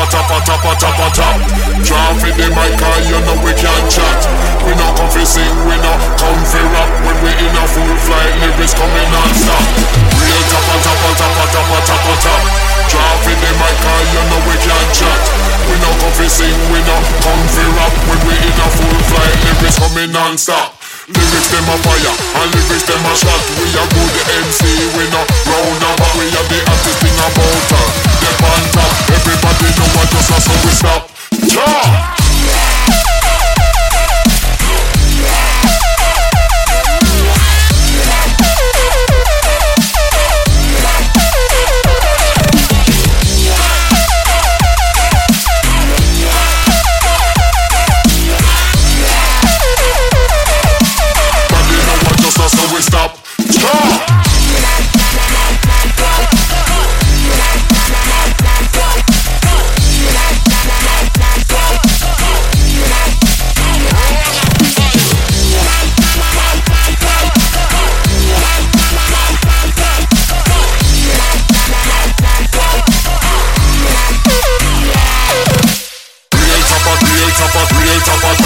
top. Draw for the mic and you know we can't chat. We not come fi sing, we not come fi rap. When we in a full flight, lyrics coming non-stop. Real top. Draw for the mic and you know we can't chat. We not come fi sing, we not come fi rap. When we in a full flight, lyrics coming non-stop. Lyrics them a fire and lyrics them a shot. We a good MC, we not round about. We are the artist thing about her. Them on top, everybody know what us so we stop. Ja! So we stop. Real top.